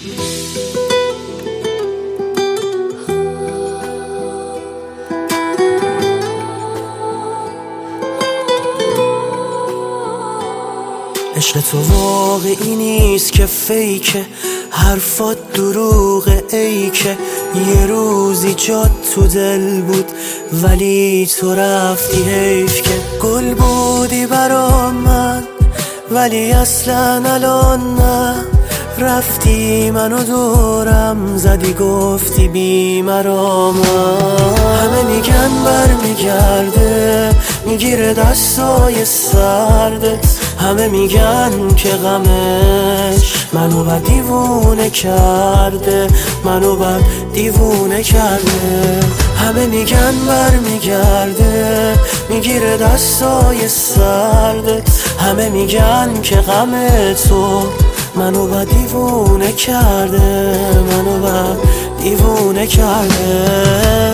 عشق تو واقعی نیست که فیکه، حرفات دروغه، ای که یه روزی جات تو دل بود ولی تو رفتی. حیف که گل بودی برا من ولی اصلا الان نه، رفتی منو دورم زدی گفتی بی مرام. همه میگن برمیگرده میگیره دستای سردت، همه میگن که غمش منو بد دیوونه کرده، منو بد دیوونه کرده. همه میگن برمیگرده میگیره دستای سردت، همه میگن که غم تو منو بد دیوونه کرده، منو بد دیوونه کرده.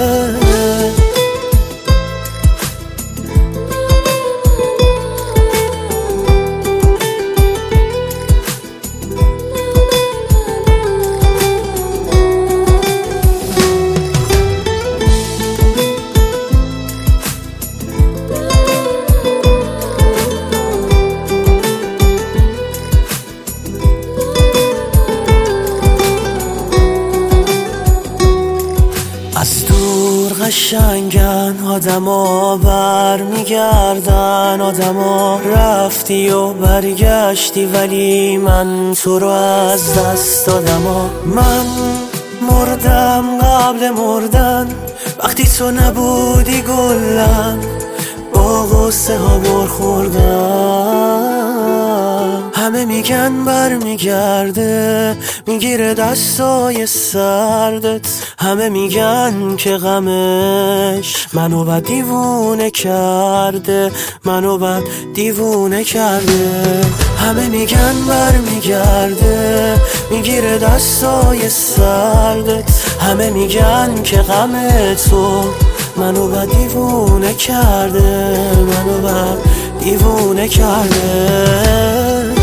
از دور قشنگن آدما برمیگردن، آدما رفتی و برگشتی ولی من تو رو از دست دادم. من مردم قبل مردن وقتی تو نبودی گلم، با غصه ها برخوردم. همه میگن برمیگرده میگیره دستای سردت، همه میگن که غمش منو بد دیوونه کرده، منو بد دیوونه کرده. همه میگن برمیگرده میگیره دستای سردت، همه میگن که غم تو منو بد دیوونه کرده، منو بد دیوونه کرده.